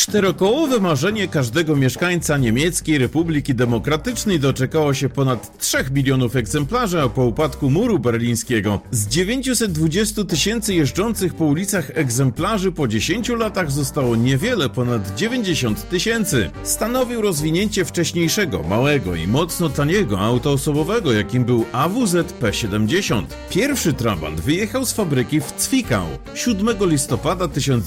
Czterokołowe marzenie każdego mieszkańca Niemieckiej Republiki Demokratycznej doczekało się ponad 3 milionów egzemplarzy po upadku muru berlińskiego. Z 920 tysięcy jeżdżących po ulicach egzemplarzy po 10 latach zostało niewiele ponad 90 tysięcy. Stanowił rozwinięcie wcześniejszego, małego i mocno taniego auta osobowego, jakim był AWZ P70. Pierwszy Trabant wyjechał z fabryki w Zwickau 7 listopada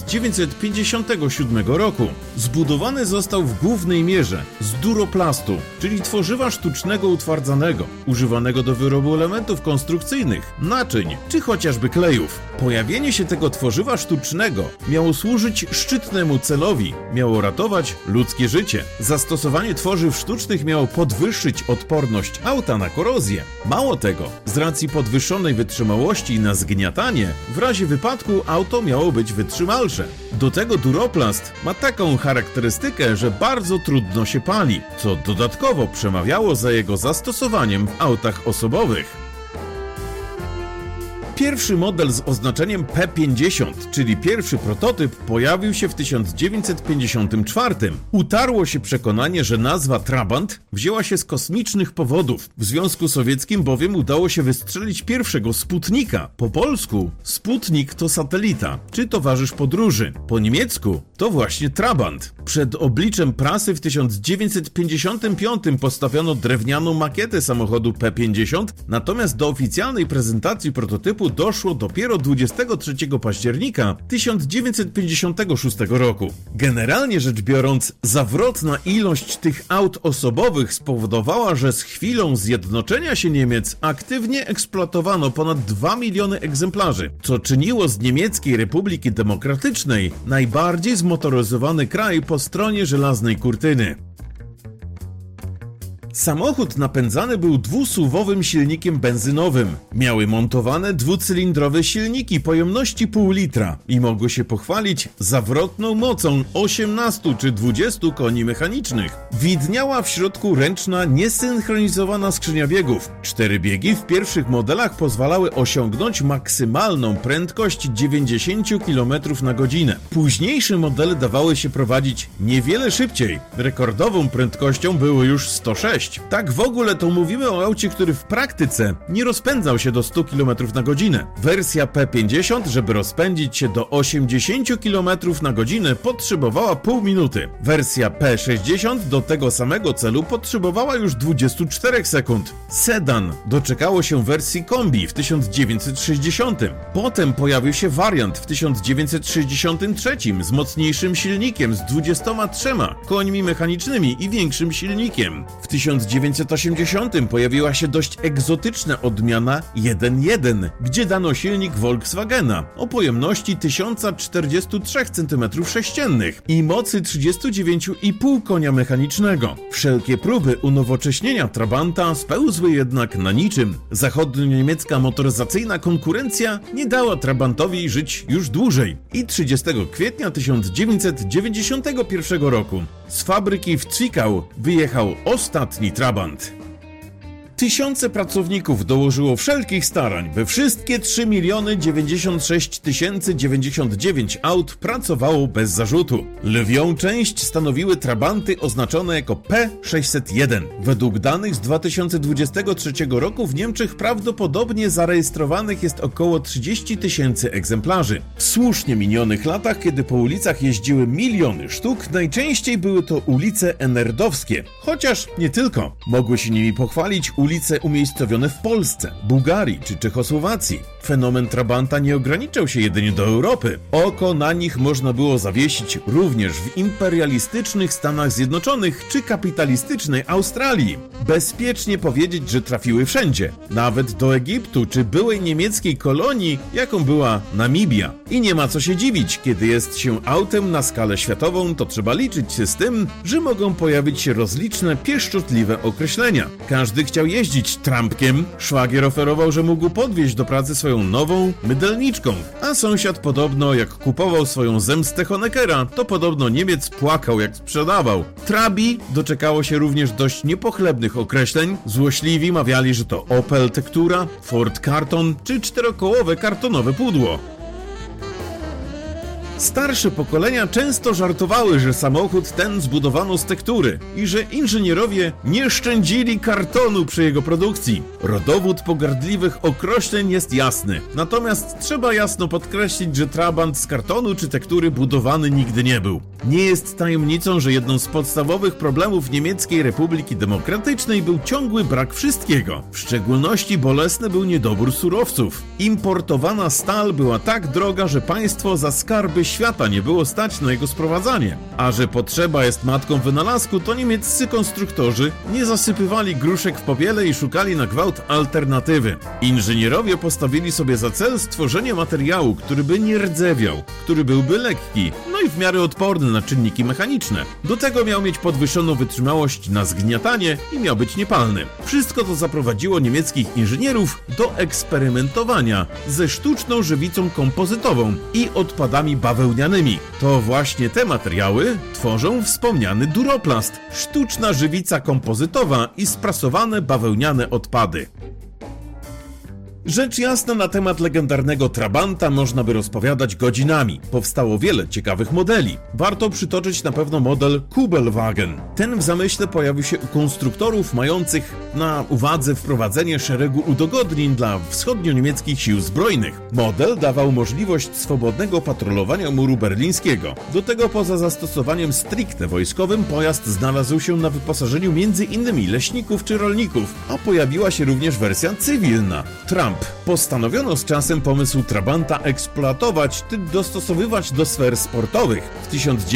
1957 roku. Zbudowany został w głównej mierze z duroplastu, czyli tworzywa sztucznego utwardzanego, używanego do wyrobu elementów konstrukcyjnych, naczyń czy chociażby klejów. Pojawienie się tego tworzywa sztucznego miało służyć szczytnemu celowi, miało ratować ludzkie życie. Zastosowanie tworzyw sztucznych miało podwyższyć odporność auta na korozję. Mało tego, z racji podwyższonej wytrzymałości na zgniatanie, w razie wypadku auto miało być wytrzymalsze. Do tego duroplast ma taką charakterystykę, że bardzo trudno się pali, co dodatkowo przemawiało za jego zastosowaniem w autach osobowych. Pierwszy model z oznaczeniem P50, czyli pierwszy prototyp, pojawił się w 1954. Utarło się przekonanie, że nazwa Trabant wzięła się z kosmicznych powodów. W Związku Sowieckim bowiem udało się wystrzelić pierwszego Sputnika. Po polsku Sputnik to satelita, czy towarzysz podróży. Po niemiecku to właśnie Trabant. Przed obliczem prasy w 1955 postawiono drewnianą makietę samochodu P50, natomiast do oficjalnej prezentacji prototypu doszło dopiero 23 października 1956 roku. Generalnie rzecz biorąc, zawrotna ilość tych aut osobowych spowodowała, że z chwilą zjednoczenia się Niemiec aktywnie eksploatowano ponad 2 miliony egzemplarzy, co czyniło z Niemieckiej Republiki Demokratycznej najbardziej zmotoryzowany kraj po stronie żelaznej kurtyny. Samochód napędzany był dwusuwowym silnikiem benzynowym. Miały montowane dwucylindrowe silniki pojemności pół litra i mogły się pochwalić zawrotną mocą 18 czy 20 koni mechanicznych. Widniała w środku ręczna, niesynchronizowana skrzynia biegów. 4 biegi w pierwszych modelach pozwalały osiągnąć maksymalną prędkość 90 km na godzinę. Późniejsze modele dawały się prowadzić niewiele szybciej. Rekordową prędkością było już 106. Tak w ogóle to mówimy o aucie, który w praktyce nie rozpędzał się do 100 km na godzinę. Wersja P50, żeby rozpędzić się do 80 km na godzinę, potrzebowała pół minuty. Wersja P60 do tego samego celu potrzebowała już 24 sekund. Sedan doczekało się wersji kombi w 1960. Potem pojawił się wariant w 1963 z mocniejszym silnikiem z 23 końmi mechanicznymi i większym silnikiem. W 1980 pojawiła się dość egzotyczna odmiana 1.1, gdzie dano silnik Volkswagena o pojemności 1043 cm3 i mocy 39,5 konia mechanicznego. Wszelkie próby unowocześnienia Trabanta spełzły jednak na niczym. Zachodnio-niemiecka motoryzacyjna konkurencja nie dała Trabantowi żyć już dłużej i 30 kwietnia 1991 roku z fabryki w Zwickau wyjechał ostatni Trabant. Tysiące pracowników dołożyło wszelkich starań, by wszystkie 3 096 099 aut pracowało bez zarzutu. Lwią część stanowiły Trabanty oznaczone jako P601. Według danych z 2023 roku w Niemczech prawdopodobnie zarejestrowanych jest około 30 tysięcy egzemplarzy. W słusznie minionych latach, kiedy po ulicach jeździły miliony sztuk, najczęściej były to ulice enerdowskie. Chociaż nie tylko. Mogły się nimi pochwalić ulice umiejscowione w Polsce, Bułgarii czy Czechosłowacji. Fenomen Trabanta nie ograniczał się jedynie do Europy. Oko na nich można było zawiesić również w imperialistycznych Stanach Zjednoczonych czy kapitalistycznej Australii. Bezpiecznie powiedzieć, że trafiły wszędzie, nawet do Egiptu czy byłej niemieckiej kolonii, jaką była Namibia. I nie ma co się dziwić, kiedy jest się autem na skalę światową, to trzeba liczyć się z tym, że mogą pojawić się rozliczne, pieszczotliwe określenia. Każdy chciał jeździć trampkiem, szwagier oferował, że mógł podwieźć do pracy swoją nową mydelniczką, a sąsiad podobno jak kupował swoją zemstę Honeckera, to podobno Niemiec płakał jak sprzedawał. Trabi doczekało się również dość niepochlebnych określeń. Złośliwi mawiali, że to Opel Tektura, Ford Karton czy czterokołowe kartonowe pudło. Starsze pokolenia często żartowały, że samochód ten zbudowano z tektury i że inżynierowie nie szczędzili kartonu przy jego produkcji. Rodowód pogardliwych określeń jest jasny, natomiast trzeba jasno podkreślić, że trabant z kartonu czy tektury budowany nigdy nie był. Nie jest tajemnicą, że jedną z podstawowych problemów Niemieckiej Republiki Demokratycznej był ciągły brak wszystkiego. W szczególności bolesny był niedobór surowców. Importowana stal była tak droga, że państwo za skarby świata nie było stać na jego sprowadzanie. A że potrzeba jest matką wynalazku, to niemieccy konstruktorzy nie zasypywali gruszek w popiele i szukali na gwałt alternatywy. Inżynierowie postawili sobie za cel stworzenie materiału, który by nie rdzewiał, który byłby lekki, no i w miarę odporny na czynniki mechaniczne. Do tego miał mieć podwyższoną wytrzymałość na zgniatanie i miał być niepalny. Wszystko to zaprowadziło niemieckich inżynierów do eksperymentowania ze sztuczną żywicą kompozytową i odpadami bawełnianymi. To właśnie te materiały tworzą wspomniany duroplast, sztuczna żywica kompozytowa i sprasowane bawełniane odpady. Rzecz jasna, na temat legendarnego Trabanta można by rozpowiadać godzinami. Powstało wiele ciekawych modeli. Warto przytoczyć na pewno model Kubelwagen. Ten w zamyśle pojawił się u konstruktorów mających na uwadze wprowadzenie szeregu udogodnień dla wschodnio-niemieckich sił zbrojnych. Model dawał możliwość swobodnego patrolowania muru berlińskiego. Do tego poza zastosowaniem stricte wojskowym pojazd znalazł się na wyposażeniu m.in. leśników czy rolników, a pojawiła się również wersja cywilna. Postanowiono z czasem pomysł Trabanta eksploatować, dostosowywać do sfer sportowych. W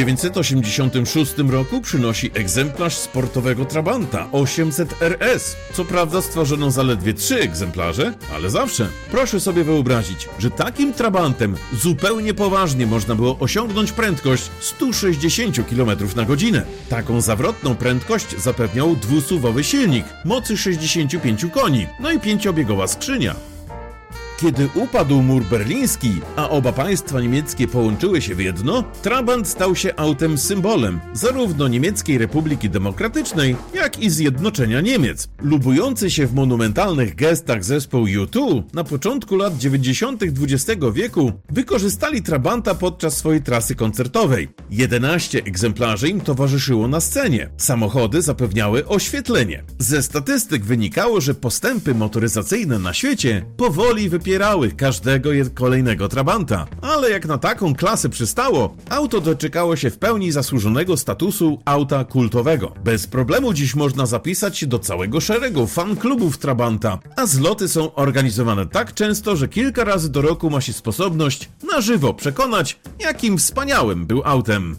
1986 roku przynosi egzemplarz sportowego Trabanta 800 RS. Co prawda stworzono zaledwie 3 egzemplarze, ale zawsze. Proszę sobie wyobrazić, że takim Trabantem zupełnie poważnie można było osiągnąć prędkość 160 km na godzinę. Taką zawrotną prędkość zapewniał dwusuwowy silnik mocy 65 koni, no i 5-biegowa skrzynia. Kiedy upadł mur berliński, a oba państwa niemieckie połączyły się w jedno, Trabant stał się autem symbolem zarówno Niemieckiej Republiki Demokratycznej, jak i zjednoczenia Niemiec. Lubujący się w monumentalnych gestach zespół U2 na początku lat 90. XX wieku wykorzystali Trabanta podczas swojej trasy koncertowej. 11 egzemplarzy im towarzyszyło na scenie. Samochody zapewniały oświetlenie. Ze statystyk wynikało, że postępy motoryzacyjne na świecie powoli wypierały każdego kolejnego Trabanta. Ale jak na taką klasę przystało, auto doczekało się w pełni zasłużonego statusu auta kultowego. Bez problemu dziś można zapisać się do całego szeregu fan-klubów Trabanta, a zloty są organizowane tak często, że kilka razy do roku ma się sposobność na żywo przekonać, jakim wspaniałym był autem.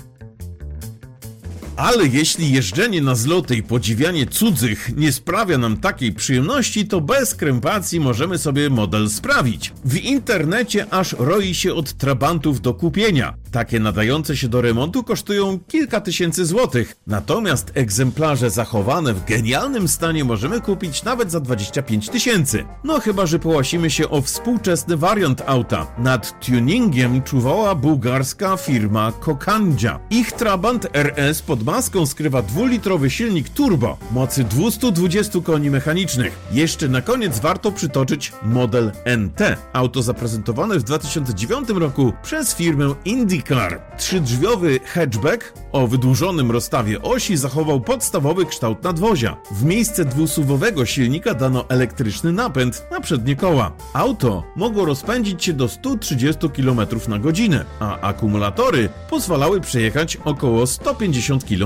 Ale jeśli jeżdżenie na zloty i podziwianie cudzych nie sprawia nam takiej przyjemności, to bez krępacji możemy sobie model sprawić. W internecie aż roi się od Trabantów do kupienia. Takie nadające się do remontu kosztują kilka tysięcy złotych, natomiast egzemplarze zachowane w genialnym stanie możemy kupić nawet za 25 tysięcy. No chyba, że połasimy się o współczesny wariant auta. Nad tuningiem czuwała bułgarska firma Kokandzia. Ich Trabant RS pod maską skrywa 2-litrowy silnik turbo mocy 220 koni mechanicznych. Jeszcze na koniec warto przytoczyć model NT. Auto zaprezentowane w 2009 roku przez firmę IndyCar. Trzydrzwiowy hatchback o wydłużonym rozstawie osi zachował podstawowy kształt nadwozia. W miejsce dwusuwowego silnika dano elektryczny napęd na przednie koła. Auto mogło rozpędzić się do 130 km na godzinę, a akumulatory pozwalały przejechać około 150 km.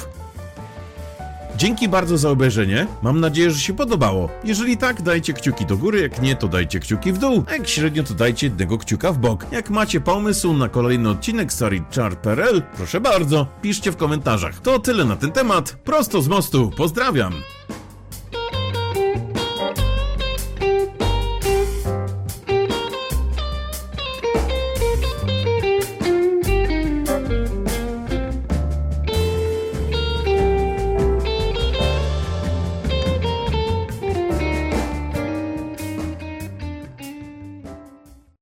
Dzięki bardzo za obejrzenie, mam nadzieję, że się podobało. Jeżeli tak, dajcie kciuki do góry, jak nie, to dajcie kciuki w dół, a jak średnio, to dajcie jednego kciuka w bok. Jak macie pomysł na kolejny odcinek serii Chart.pl, proszę bardzo, piszcie w komentarzach. To tyle na ten temat, prosto z mostu, pozdrawiam!